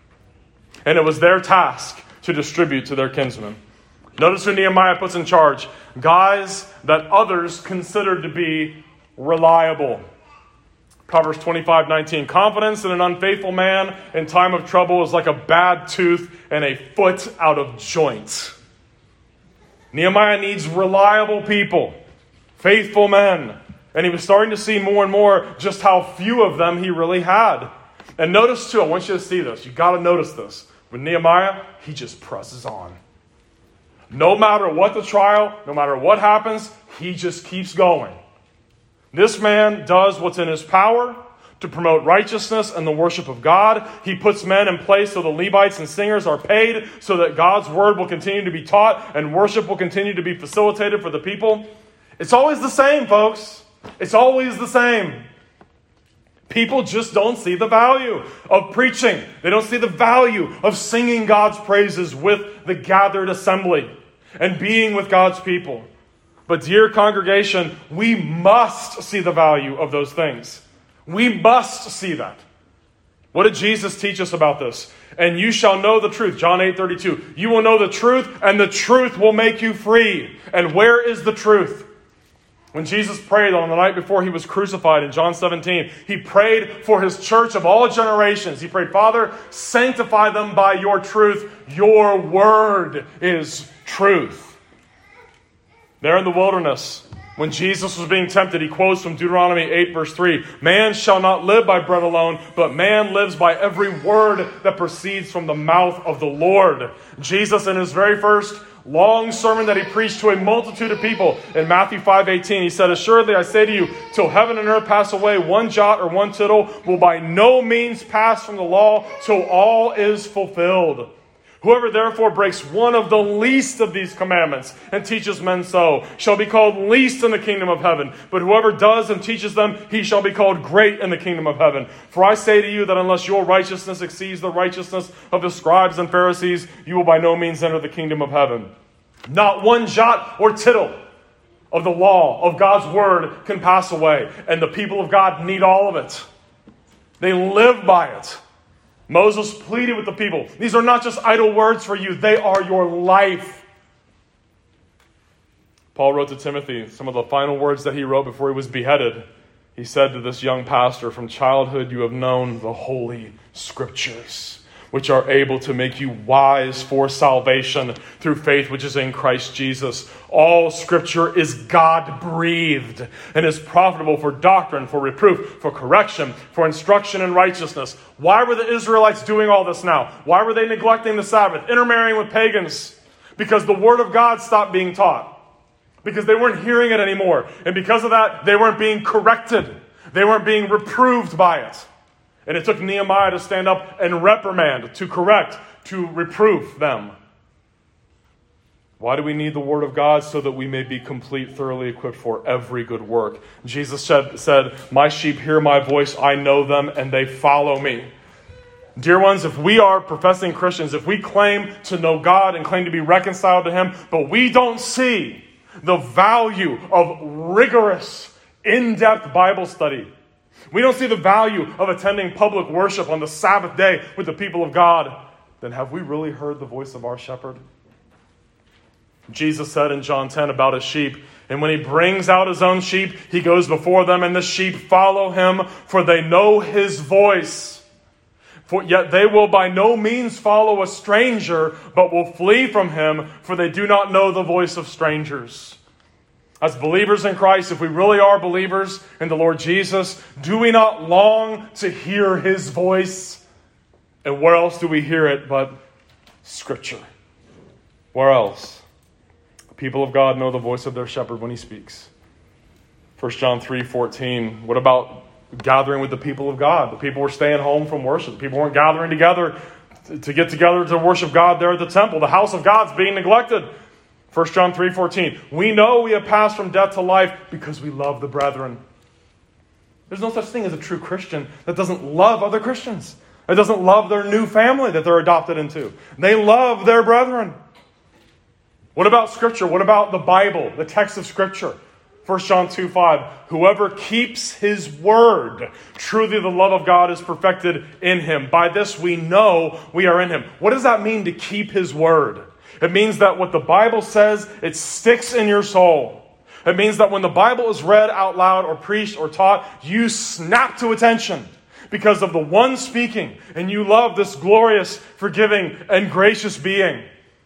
And it was their task to distribute to their kinsmen. Notice who Nehemiah puts in charge. Guys that others considered to be reliable. Proverbs 25:19. Confidence in an unfaithful man in time of trouble is like a bad tooth and a foot out of joint. Nehemiah needs reliable people, faithful men. And he was starting to see more and more just how few of them he really had. And notice too, I want you to see this. You've got to notice this. With Nehemiah, he just presses on. No matter what the trial, no matter what happens, he just keeps going. This man does what's in his power to promote righteousness and the worship of God. He puts men in place so the Levites and singers are paid so that God's word will continue to be taught and worship will continue to be facilitated for the people. It's always the same, folks. It's always the same. People just don't see the value of preaching. They don't see the value of singing God's praises with the gathered assembly and being with God's people. But dear congregation, we must see the value of those things. We must see that. What did Jesus teach us about this? And you shall know the truth. John 8:32. You will know the truth, and the truth will make you free. And where is the truth? When Jesus prayed on the night before he was crucified in John 17, he prayed for his church of all generations. He prayed, Father, sanctify them by your truth. Your word is truth. There in the wilderness, when Jesus was being tempted, he quotes from Deuteronomy 8, verse 3, Man shall not live by bread alone, but man lives by every word that proceeds from the mouth of the Lord. Jesus, in his very first long sermon that he preached to a multitude of people, in Matthew 5:18, he said, Assuredly I say to you, till heaven and earth pass away, one jot or one tittle will by no means pass from the law till all is fulfilled. Whoever therefore breaks one of the least of these commandments and teaches men so shall be called least in the kingdom of heaven. But whoever does and teaches them, he shall be called great in the kingdom of heaven. For I say to you that unless your righteousness exceeds the righteousness of the scribes and Pharisees, you will by no means enter the kingdom of heaven. Not one jot or tittle of the law, of God's word, can pass away. And the people of God need all of it. They live by it. Moses pleaded with the people. These are not just idle words for you. They are your life. Paul wrote to Timothy some of the final words that he wrote before he was beheaded. He said to this young pastor, From childhood you have known the Holy Scriptures, which are able to make you wise for salvation through faith which is in Christ Jesus. All Scripture is God-breathed and is profitable for doctrine, for reproof, for correction, for instruction in righteousness. Why were the Israelites doing all this now? Why were they neglecting the Sabbath, intermarrying with pagans? Because the Word of God stopped being taught. Because they weren't hearing it anymore. And because of that, they weren't being corrected. They weren't being reproved by it. And it took Nehemiah to stand up and reprimand, to correct, to reproof them. Why do we need the Word of God? So that we may be complete, thoroughly equipped for every good work. Jesus said, My sheep hear my voice, I know them, and they follow me. Dear ones, if we are professing Christians, if we claim to know God and claim to be reconciled to Him, but we don't see the value of rigorous, in-depth Bible study, we don't see the value of attending public worship on the Sabbath day with the people of God, then have we really heard the voice of our shepherd? Jesus said in John 10 about his sheep, And when he brings out his own sheep, he goes before them, and the sheep follow him, for they know his voice. For yet they will by no means follow a stranger, but will flee from him, for they do not know the voice of strangers. As believers in Christ, if we really are believers in the Lord Jesus, do we not long to hear his voice? And where else do we hear it but Scripture? Where else? The people of God know the voice of their shepherd when he speaks. 1 John 3:14. What about gathering with the people of God? The people were staying home from worship. People weren't gathering together to get together to worship God there at the temple. The house of God's being neglected. 1 John 3:14. We know we have passed from death to life because we love the brethren. There's no such thing as a true Christian that doesn't love other Christians. That doesn't love their new family that they're adopted into. They love their brethren. What about Scripture? What about the Bible, the text of Scripture? 1 John 2:5, whoever keeps his word, truly the love of God is perfected in him. By this we know we are in him. What does that mean to keep his word? It means that what the Bible says, it sticks in your soul. It means that when the Bible is read out loud or preached or taught, you snap to attention because of the one speaking, and you love this glorious, forgiving, and gracious being.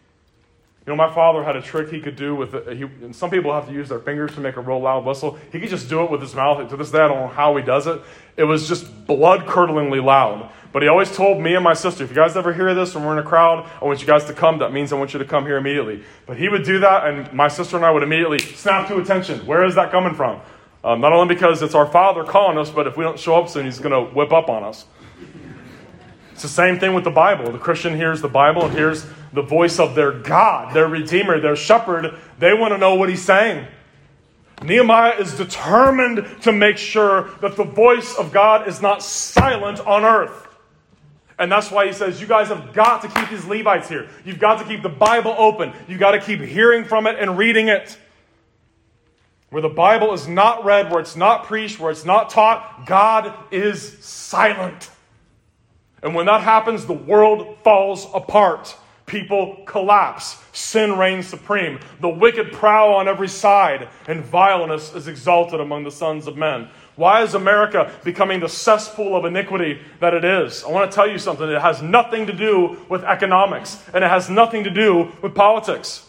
You know, my father had a trick he could do with it. And some people have to use their fingers to make a real loud whistle. He could just do it with his mouth. To this day, I don't know how he does it. It was just blood-curdlingly loud. But he always told me and my sister, if you guys ever hear this when we're in a crowd, I want you guys to come. That means I want you to come here immediately. But he would do that, and my sister and I would immediately snap to attention. Where is that coming from? Not only because it's our Father calling us, but if we don't show up soon, he's going to whip up on us. It's the same thing with the Bible. The Christian hears the Bible and hears the voice of their God, their Redeemer, their Shepherd. They want to know what he's saying. Nehemiah is determined to make sure that the voice of God is not silent on earth. And that's why he says, you guys have got to keep these Levites here. You've got to keep the Bible open. You've got to keep hearing from it and reading it. Where the Bible is not read, where it's not preached, where it's not taught, God is silent. And when that happens, the world falls apart. People collapse. Sin reigns supreme. The wicked prowl on every side, and vileness is exalted among the sons of men. Why is America becoming the cesspool of iniquity that it is? I want to tell you something. It has nothing to do with economics, and it has nothing to do with politics.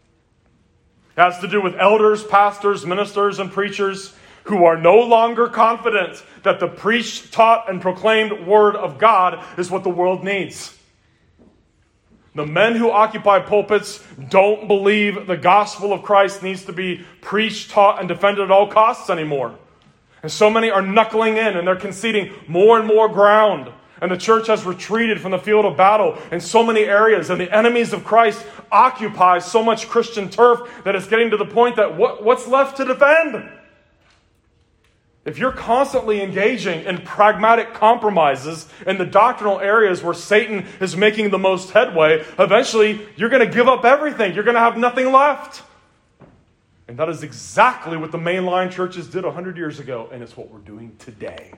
It has to do with elders, pastors, ministers, and preachers who are no longer confident that the preached, taught, and proclaimed Word of God is what the world needs. The men who occupy pulpits don't believe the gospel of Christ needs to be preached, taught, and defended at all costs anymore. And so many are knuckling in, and they're conceding more and more ground. And the church has retreated from the field of battle in so many areas. And the enemies of Christ occupy so much Christian turf that it's getting to the point that what's left to defend? If you're constantly engaging in pragmatic compromises in the doctrinal areas where Satan is making the most headway, eventually you're going to give up everything. You're going to have nothing left. And that is exactly what the mainline churches did 100 years ago, and it's what we're doing today.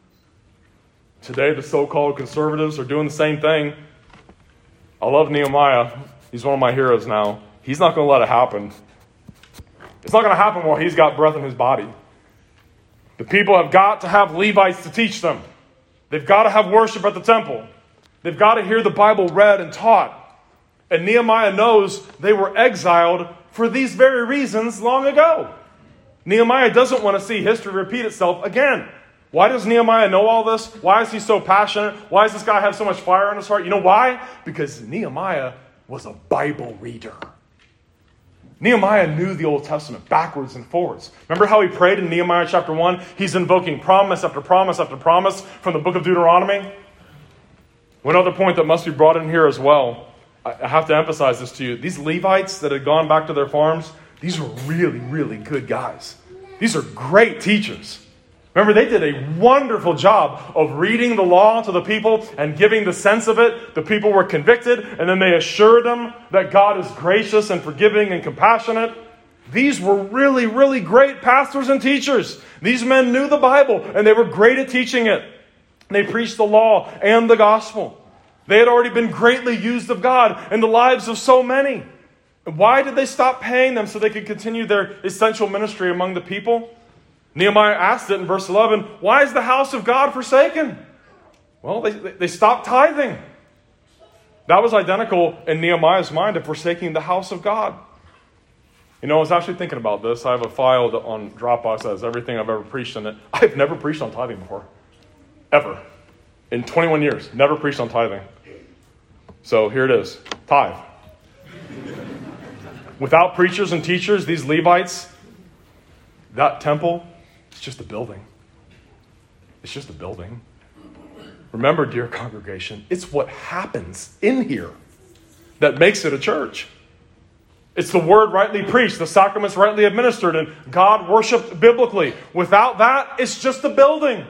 Today, the so-called conservatives are doing the same thing. I love Nehemiah. He's one of my heroes now. He's not going to let it happen. It's not going to happen while he's got breath in his body. The people have got to have Levites to teach them. They've got to have worship at the temple. They've got to hear the Bible read and taught. And Nehemiah knows they were exiled for these very reasons long ago. Nehemiah doesn't want to see history repeat itself again. Why does Nehemiah know all this? Why is he so passionate? Why does this guy have so much fire in his heart? You know why? Because Nehemiah was a Bible reader. Nehemiah knew the Old Testament backwards and forwards. Remember how he prayed in Nehemiah chapter 1? He's invoking promise after promise after promise from the book of Deuteronomy. One other point that must be brought in here as well. I have to emphasize this to you. These Levites that had gone back to their farms, these were really, really good guys. These are great teachers. Remember, they did a wonderful job of reading the law to the people and giving the sense of it. The people were convicted, and then they assured them that God is gracious and forgiving and compassionate. These were really, really great pastors and teachers. These men knew the Bible, and they were great at teaching it. They preached the law and the gospel. They had already been greatly used of God in the lives of so many. Why did they stop paying them so they could continue their essential ministry among the people? Nehemiah asked it in verse 11, why is the house of God forsaken? Well, they stopped tithing. That was identical in Nehemiah's mind of forsaking the house of God. You know, I was actually thinking about this. I have a file on Dropbox that has everything I've ever preached in it. I've never preached on tithing before. Ever. In 21 years. Never preached on tithing. So here it is. Tithe. Without preachers and teachers, these Levites, that temple, it's just a building. It's just a building. Remember, dear congregation, it's what happens in here that makes it a church. It's the word rightly preached, the sacraments rightly administered, and God worshipped biblically. Without that, it's just a building.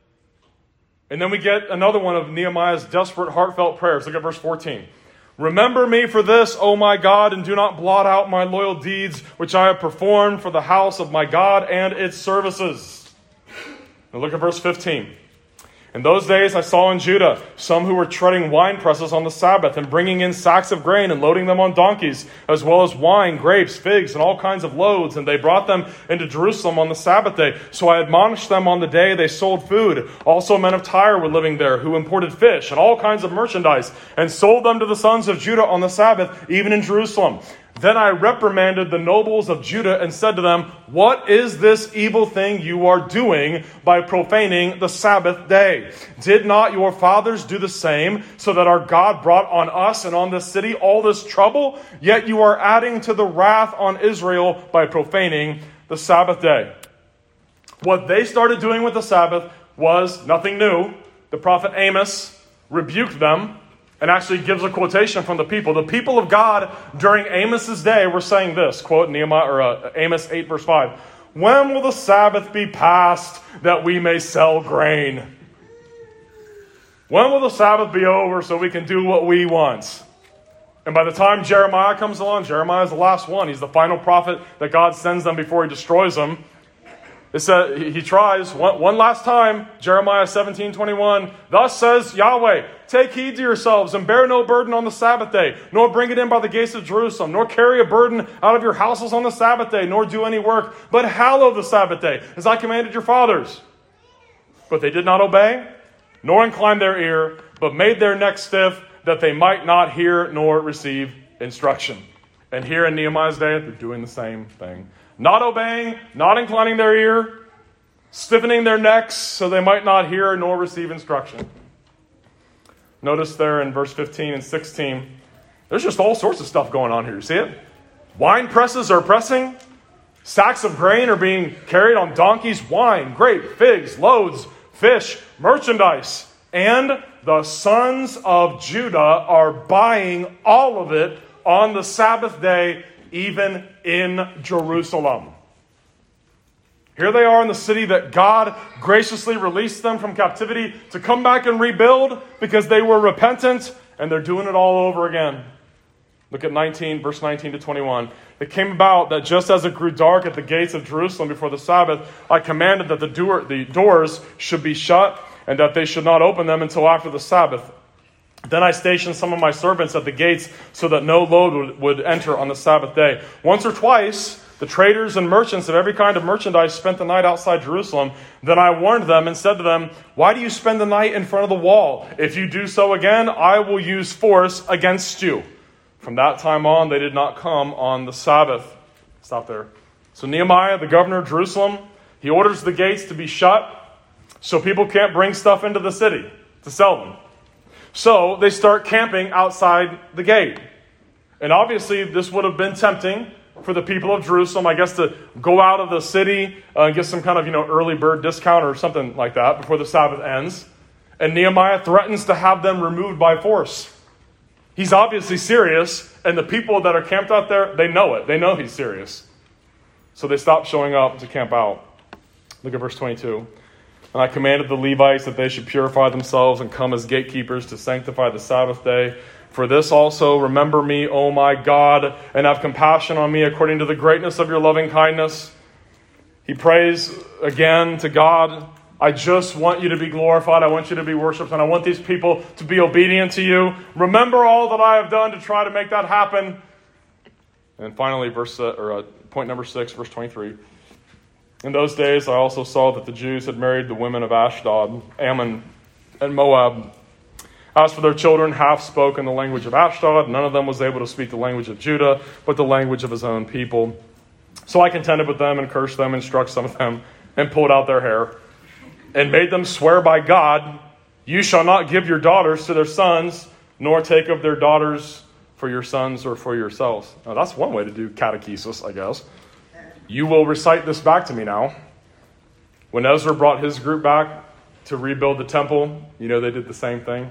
And then we get another one of Nehemiah's desperate, heartfelt prayers. Look at verse 14. Remember me for this, O my God, and do not blot out my loyal deeds, which I have performed for the house of my God and its services. Now look at verse 15. In those days I saw in Judah some who were treading wine presses on the Sabbath and bringing in sacks of grain and loading them on donkeys, as well as wine, grapes, figs, and all kinds of loads. And they brought them into Jerusalem on the Sabbath day. So I admonished them on the day they sold food. Also men of Tyre were living there, who imported fish and all kinds of merchandise, and sold them to the sons of Judah on the Sabbath, even in Jerusalem. Then I reprimanded the nobles of Judah and said to them, what is this evil thing you are doing by profaning the Sabbath day? Did not your fathers do the same, so that our God brought on us and on this city all this trouble? Yet you are adding to the wrath on Israel by profaning the Sabbath day. What they started doing with the Sabbath was nothing new. The prophet Amos rebuked them and actually gives a quotation from the people. The people of God during Amos's day were saying this, quote Amos 8 verse 5. When will the Sabbath be passed that we may sell grain? When will the Sabbath be over so we can do what we want? And by the time Jeremiah comes along, Jeremiah is the last one. He's the final prophet that God sends them before he destroys them. It said he tries one last time, Jeremiah 17:21. Thus says Yahweh, take heed to yourselves and bear no burden on the Sabbath day, nor bring it in by the gates of Jerusalem, nor carry a burden out of your houses on the Sabbath day, nor do any work, but hallow the Sabbath day, as I commanded your fathers. But they did not obey, nor incline their ear, but made their neck stiff, that they might not hear nor receive instruction. And here in Nehemiah's day, they're doing the same thing. Not obeying, not inclining their ear, stiffening their necks so they might not hear nor receive instruction. Notice there in verse 15 and 16, there's just all sorts of stuff going on here. You see it? Wine presses are pressing. Sacks of grain are being carried on donkeys. Wine, grape, figs, loads, fish, merchandise. And the sons of Judah are buying all of it on the Sabbath day, even in Jerusalem. Here they are in the city that God graciously released them from captivity to come back and rebuild because they were repentant, and they're doing it all over again. Look at verse 19 to 21. It came about that just as it grew dark at the gates of Jerusalem before the Sabbath, I commanded that the doors should be shut and that they should not open them until after the Sabbath. Then I stationed some of my servants at the gates so that no load would enter on the Sabbath day. Once or twice, the traders and merchants of every kind of merchandise spent the night outside Jerusalem. Then I warned them and said to them, why do you spend the night in front of the wall? If you do so again, I will use force against you. From that time on, they did not come on the Sabbath. Stop there. So Nehemiah, the governor of Jerusalem, he orders the gates to be shut so people can't bring stuff into the city to sell them. So they start camping outside the gate. And obviously this would have been tempting for the people of Jerusalem, I guess, to go out of the city and get some kind of, early bird discount or something like that before the Sabbath ends. And Nehemiah threatens to have them removed by force. He's obviously serious, and the people that are camped out there, they know it. They know he's serious. So they stop showing up to camp out. Look at verse 22. And I commanded the Levites that they should purify themselves and come as gatekeepers to sanctify the Sabbath day. For this also remember me, O my God, and have compassion on me according to the greatness of your loving kindness. He prays again to God. I just want you to be glorified. I want you to be worshipped. And I want these people to be obedient to you. Remember all that I have done to try to make that happen. And finally, point number 6, verse 23. In those days I also saw that the Jews had married the women of Ashdod, Ammon, and Moab. As for their children, half spoke in the language of Ashdod. None of them was able to speak the language of Judah, but the language of his own people. So I contended with them and cursed them and struck some of them and pulled out their hair and made them swear by God, you shall not give your daughters to their sons, nor take of their daughters for your sons or for yourselves. Now that's one way to do catechesis, I guess. You will recite this back to me now. When Ezra brought his group back to rebuild the temple, they did the same thing.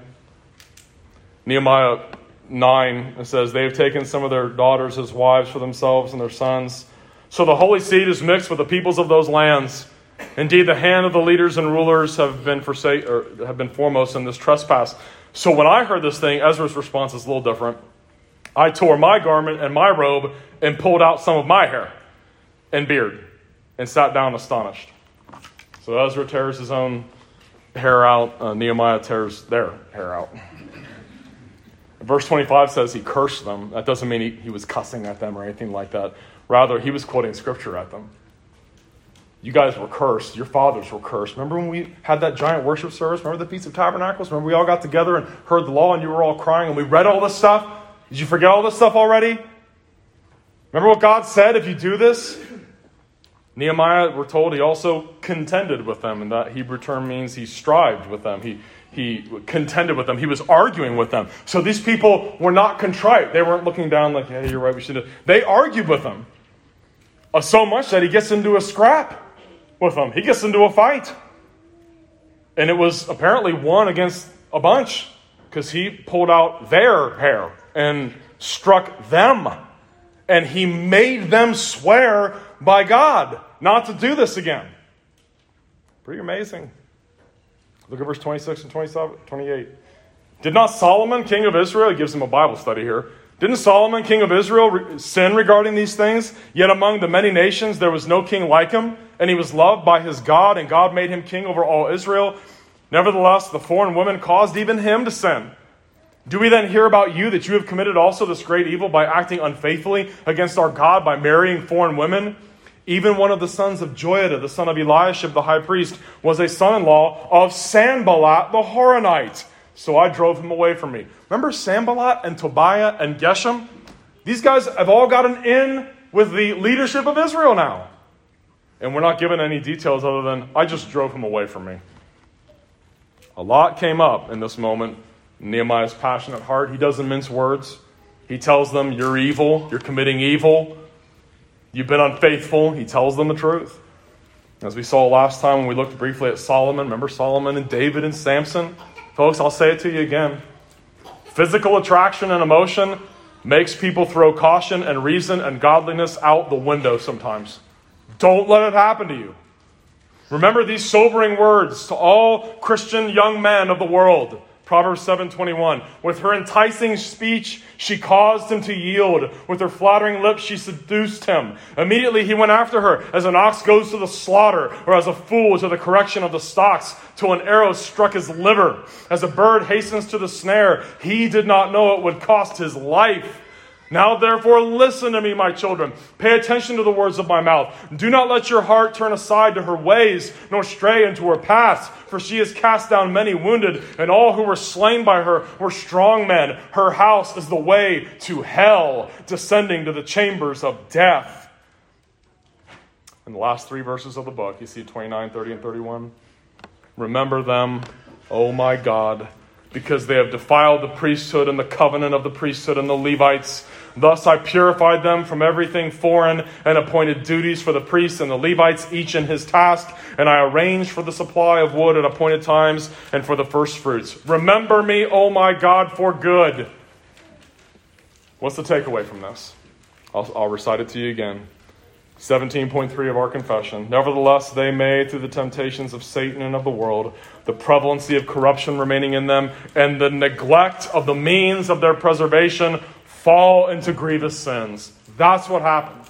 Nehemiah 9, it says, they have taken some of their daughters as wives for themselves and their sons. So the holy seed is mixed with the peoples of those lands. Indeed, the hand of the leaders and rulers have been foremost in this trespass. So when I heard this thing, Ezra's response is a little different. I tore my garment and my robe and pulled out some of my hair and beard and sat down astonished. So Ezra tears his own hair out. Nehemiah tears their hair out. Verse 25 says he cursed them. That doesn't mean he was cussing at them or anything like that. Rather, he was quoting scripture at them. You guys were cursed. Your fathers were cursed. Remember when we had that giant worship service? Remember the Feast of Tabernacles? Remember we all got together and heard the law and you were all crying and we read all this stuff? Did you forget all this stuff already? Remember what God said if you do this? Nehemiah, we're told, he also contended with them. And that Hebrew term means he strived with them. He contended with them. He was arguing with them. So these people were not contrite. They weren't looking down like, yeah, you're right, we should do. They argued with them. So much that he gets into a scrap with them. He gets into a fight. And it was apparently one against a bunch because he pulled out their hair and struck them. And he made them swear by God not to do this again. Pretty amazing. Look at verse 26 and 28. Did not Solomon, king of Israel, he gives him a Bible study here. Didn't Solomon, king of Israel, sin regarding these things? Yet among the many nations there was no king like him, and he was loved by his God, and God made him king over all Israel. Nevertheless, the foreign women caused even him to sin. Do we then hear about you that you have committed also this great evil by acting unfaithfully against our God by marrying foreign women? Even one of the sons of Joiada, the son of Eliashib, the high priest, was a son-in-law of Sanballat the Horonite. So I drove him away from me. Remember Sanballat and Tobiah and Geshem? These guys have all gotten in with the leadership of Israel now. And we're not given any details other than, I just drove him away from me. A lot came up in this moment. Nehemiah's passionate heart, he doesn't mince words. He tells them, you're evil, you're committing evil. You've been unfaithful. He tells them the truth. As we saw last time when we looked briefly at Solomon. Remember Solomon and David and Samson? Folks, I'll say it to you again. Physical attraction and emotion makes people throw caution and reason and godliness out the window sometimes. Don't let it happen to you. Remember these sobering words to all Christian young men of the world. Proverbs 7:21. With her enticing speech, she caused him to yield. With her flattering lips, she seduced him. Immediately he went after her, as an ox goes to the slaughter, or as a fool to the correction of the stocks, till an arrow struck his liver. As a bird hastens to the snare, he did not know it would cost his life. Now therefore listen to me, my children. Pay attention to the words of my mouth. Do not let your heart turn aside to her ways, nor stray into her paths. For she has cast down many wounded, and all who were slain by her were strong men. Her house is the way to hell, descending to the chambers of death. In the last 3 verses of the book, you see 29, 30, and 31. Remember them, O my God, because they have defiled the priesthood and the covenant of the priesthood and the Levites. Thus I purified them from everything foreign and appointed duties for the priests and the Levites, each in his task. And I arranged for the supply of wood at appointed times and for the first fruits. Remember me, O my God, for good. What's the takeaway from this? I'll recite it to you again. 17.3 of our confession. Nevertheless, they may, through the temptations of Satan and of the world, the prevalency of corruption remaining in them, and the neglect of the means of their preservation, fall into grievous sins. That's what happened.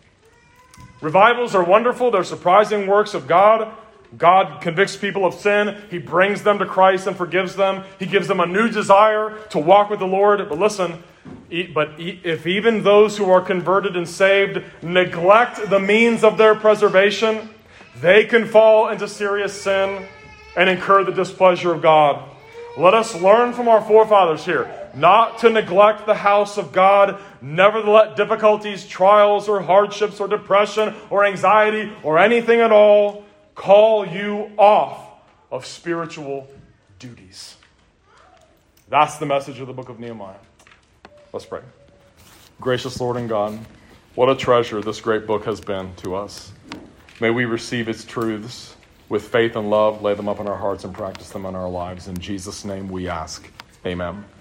Revivals are wonderful. They're surprising works of God. God convicts people of sin. He brings them to Christ and forgives them. He gives them a new desire to walk with the Lord. But listen, If even those who are converted and saved neglect the means of their preservation, they can fall into serious sin and incur the displeasure of God. Let us learn from our forefathers here not to neglect the house of God, never to let difficulties, trials, or hardships, or depression, or anxiety, or anything at all call you off of spiritual duties. That's the message of the book of Nehemiah. Let's pray. Gracious Lord and God, what a treasure this great book has been to us. May we receive its truths with faith and love, lay them up in our hearts, and practice them in our lives. In Jesus' name we ask. Amen.